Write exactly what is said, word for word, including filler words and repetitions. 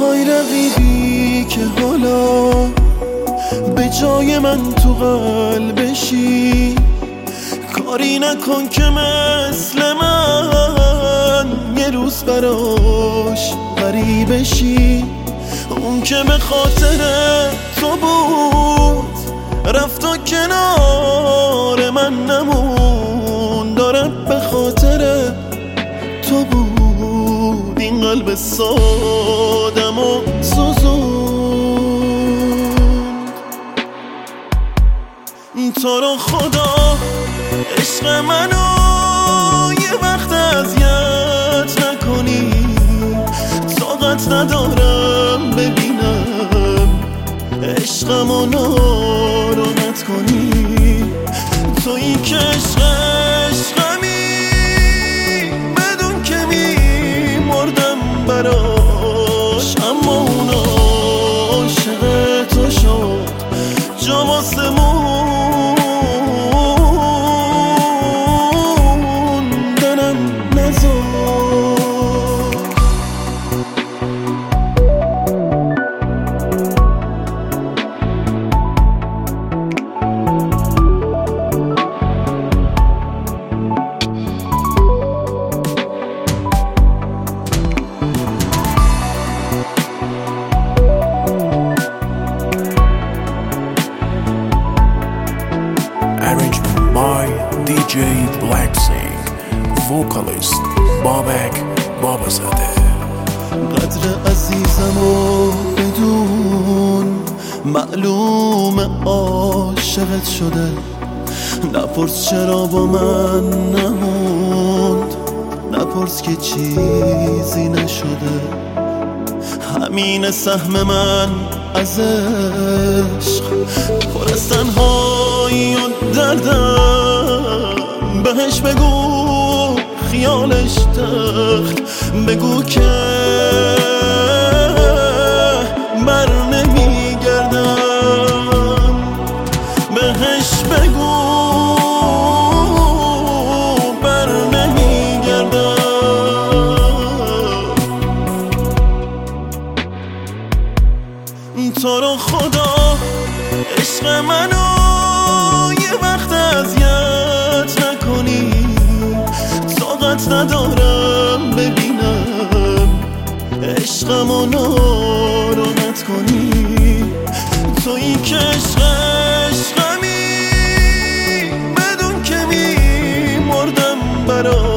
های رقیبی که حالا به جای من تو قلبشی، کاری نکن که مثل من یه روز براش غریبشی. اون که به خاطر تو بود رفت و کنار من نمون، داره به خاطر تو بود این قلب سادم و سوزون. تو رو خدا عشق منو یه وقت اذیت نکنی، طاقت ندارم ببینم عشقمو ناراحت کنی. تویی که عشق عشقمی، بدون که میمردم براش، اما اون عاشق تو شد جا واسه موندنم نذار. Arrangement by دی جی Blacksing, vocalist Babak Babazade. قدر عزیزمو بدون، معلوم عاشقت شده، نپرس چرا با من نموند، نپرس که چیزی نشده. همین سهم من از عشق پر از تنهایی و دردم، بهش بگو خیالش تخت، بگو که بر نمیگردم، بهش بگو بر نمیگردم. تو رو خدا عشق منو یه وقت اذیت نکنی، طاقت ندارم ببینم عشقمو ناراحت کنی. تویی که عشق عشقمی، بدون که میمردم براش،